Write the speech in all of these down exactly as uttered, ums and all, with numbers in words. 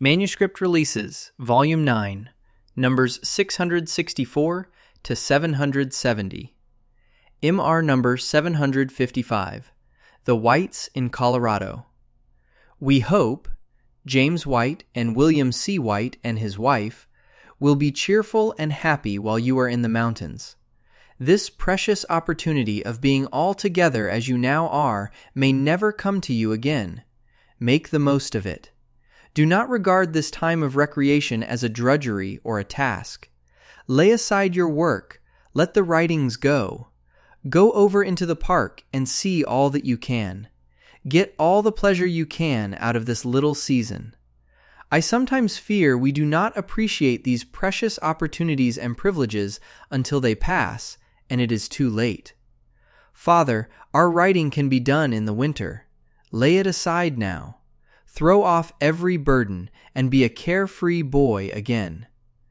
Manuscript Releases, Volume nine, numbers six hundred sixty-four to seven hundred seventy. M R number seven hundred fifty-five, The Whites in Colorado. We hope James White and William C. White and his wife will be cheerful and happy while you are in the mountains. This precious opportunity of being all together as you now are may never come to you again. Make the most of it. Do not regard this time of recreation as a drudgery or a task. Lay aside your work. Let the writings go. Go over into the park and see all that you can. Get all the pleasure you can out of this little season. I sometimes fear we do not appreciate these precious opportunities and privileges until they pass, and it is too late. Father, our writing can be done in the winter. Lay it aside now. Throw off every burden and be a carefree boy again.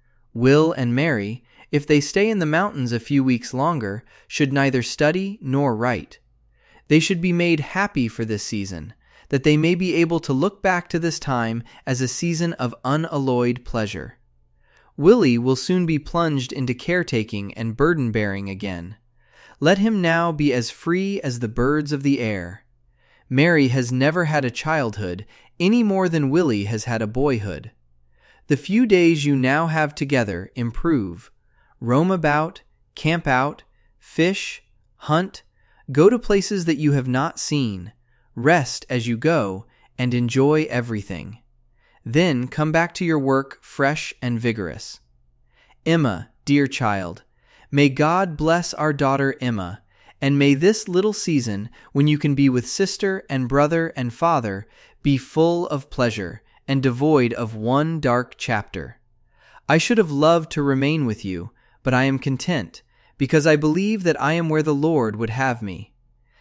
Will and Mary, if they stay in the mountains a few weeks longer, should neither study nor write. They should be made happy for this season, that they may be able to look back to this time as a season of unalloyed pleasure. Willie will soon be plunged into caretaking and burden-bearing again. Let him now be as free as the birds of the air. Mary has never had a childhood any more than Willie has had a boyhood. The few days you now have together improve. Roam about, camp out, fish, hunt, go to places that you have not seen, rest as you go, and enjoy everything. Then come back to your work fresh and vigorous. Emma, dear child, may God bless our daughter Emma, and may this little season, when you can be with sister and brother and father, be full of pleasure and devoid of one dark chapter. I should have loved to remain with you, but I am content, because I believe that I am where the Lord would have me.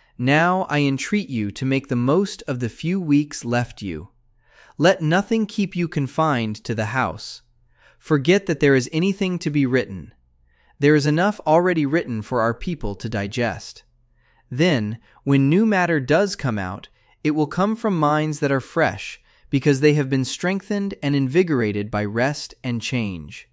Now I entreat you to make the most of the few weeks left you. Let nothing keep you confined to the house. Forget that there is anything to be written. There is enough already written for our people to digest. Then, when new matter does come out, it will come from minds that are fresh, because they have been strengthened and invigorated by rest and change.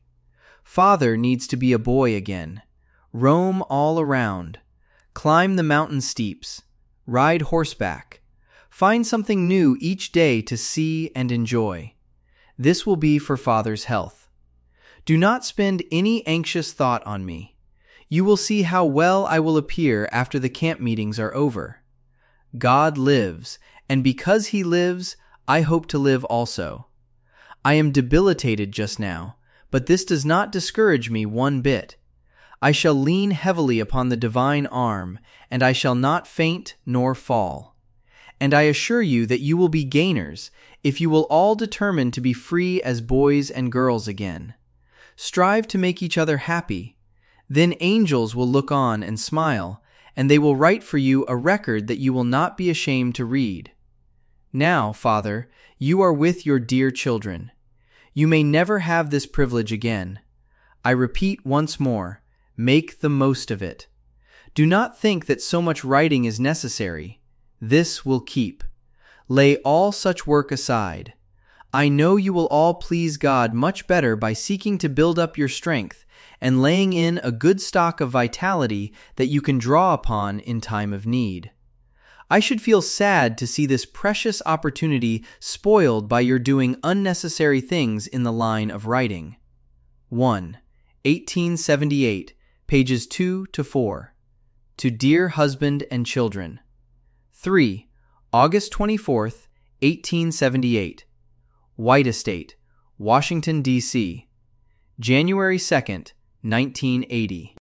Father needs to be a boy again. Roam all around. Climb the mountain steeps. Ride horseback. Find something new each day to see and enjoy. This will be for Father's health. Do not spend any anxious thought on me. You will see how well I will appear after the camp meetings are over. God lives, and because He lives, I hope to live also. I am debilitated just now, but this does not discourage me one bit. I shall lean heavily upon the divine arm, and I shall not faint nor fall. And I assure you that you will be gainers if you will all determine to be free as boys and girls again. Strive to make each other happy. Then angels will look on and smile, and they will write for you a record that you will not be ashamed to read. Now, Father, you are with your dear children. You may never have this privilege again. I repeat once more, make the most of it. Do not think that so much writing is necessary. This will keep. Lay all such work aside. I know you will all please God much better by seeking to build up your strength and laying in a good stock of vitality that you can draw upon in time of need. I should feel sad to see this precious opportunity spoiled by your doing unnecessary things in the line of writing. one. eighteen seventy-eight, pages two to four. To dear husband and children. three. August twenty-fourth, eighteen seventy-eight. White Estate, Washington, D C January second, nineteen eighty.